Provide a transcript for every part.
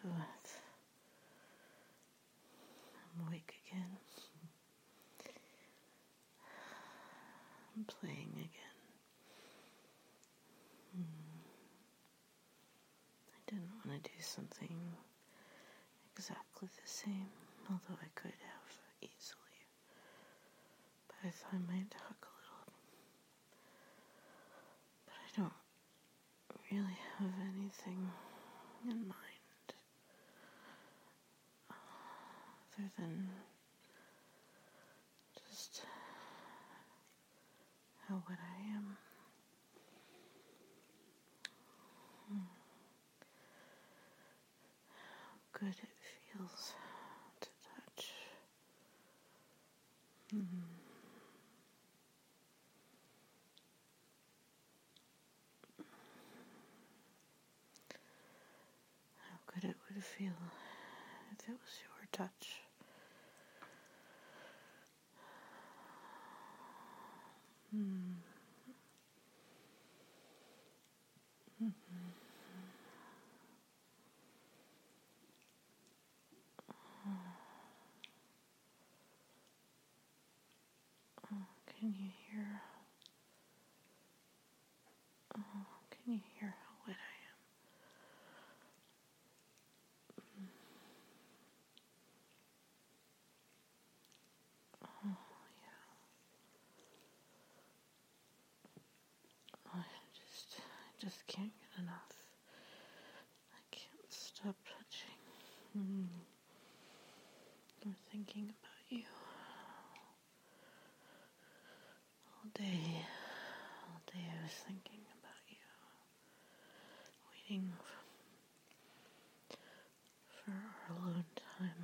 but I'm awake again. I'm playing again. I didn't want to do something exactly the same, although I could have easily. But I thought I might talk a little. But I don't really have anything in mind other than just what I am. How good it feels to touch. How good it would feel if it was your touch. Can you hear? Can you hear how wet I am? Yeah. I just can't get enough. I can't stop touching. I'm thinking about you all day. All day I was thinking about you, waiting for our alone time.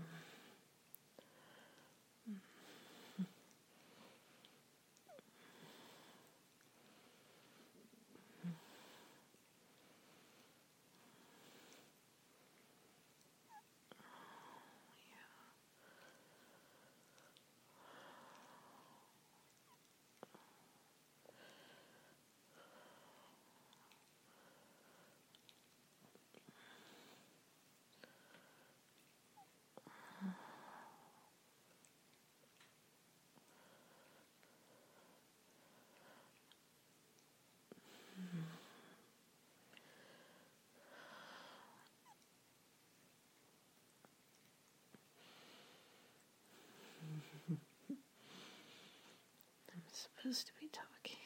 I'm supposed to be talking.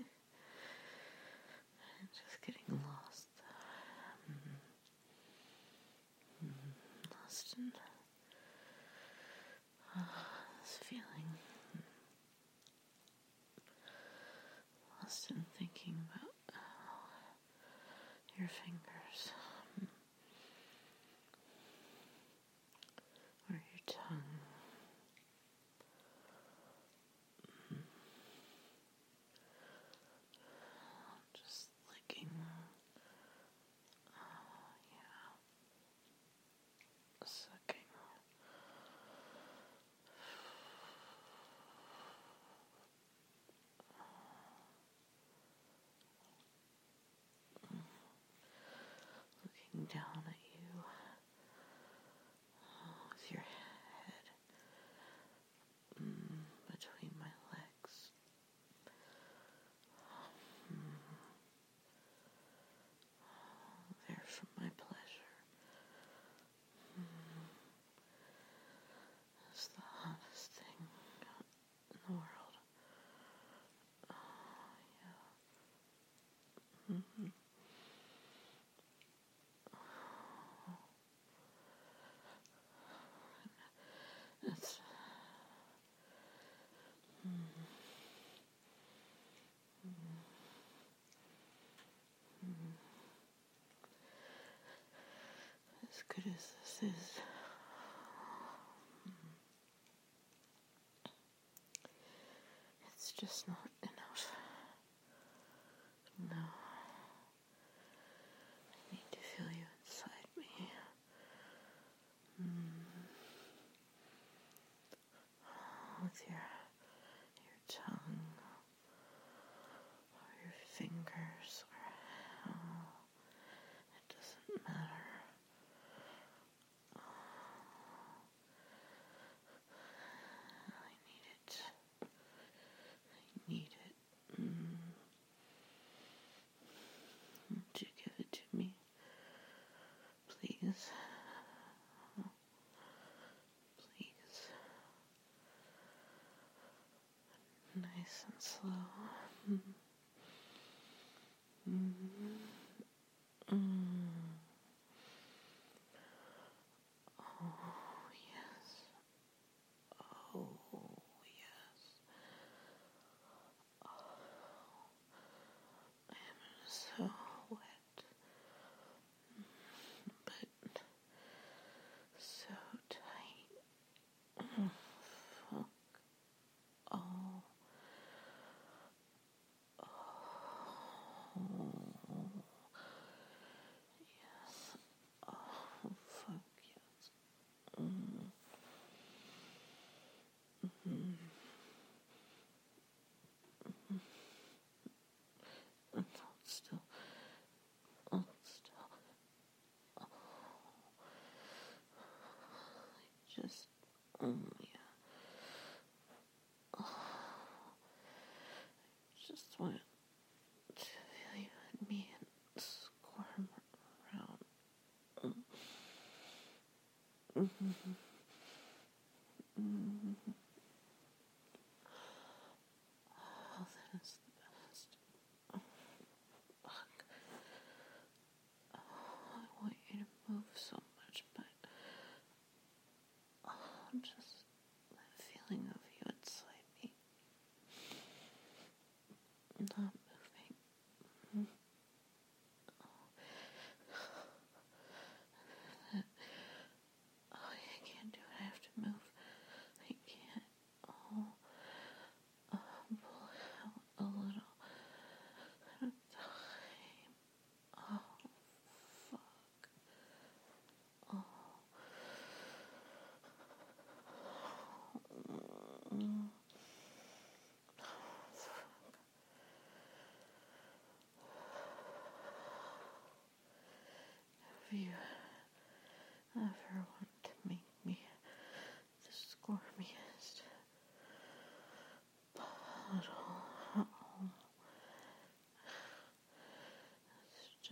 I'm just getting lost. Lost in this feeling. Lost in thinking about your fingers. Or your tongue. Just licking. Sucking. Looking down at you with your head between my legs. There for my pleasure. It's the hottest thing in the world. Yeah. It's as good as this is. It's just not enough. No. I need to feel you inside me. With your tongue, or your fingers, or it doesn't matter.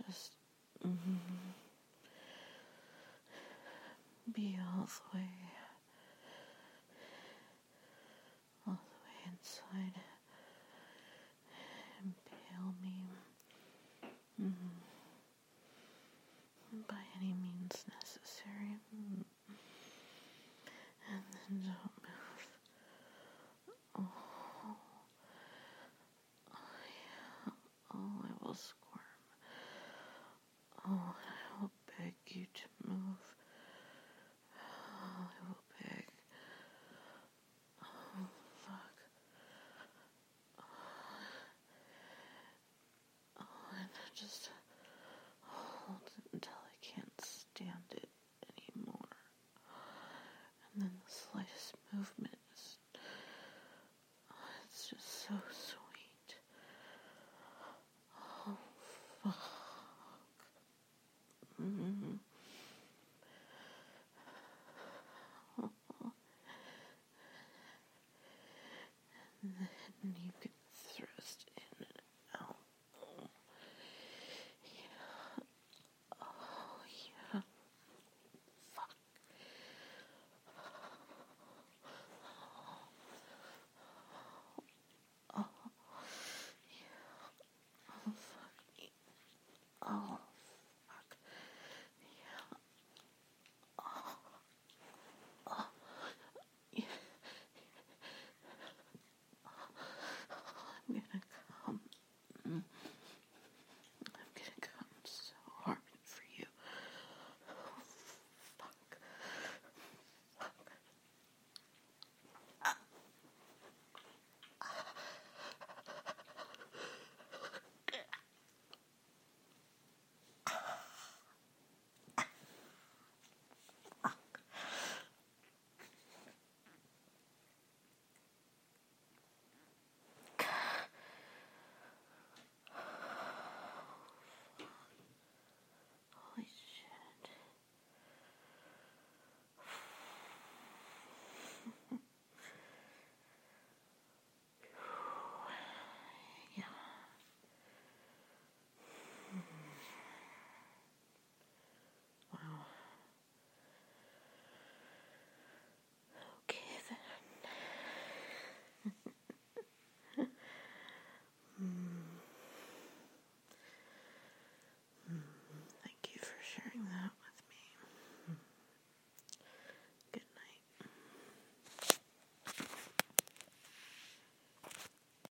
just be all the way inside. Impale me by any means necessary.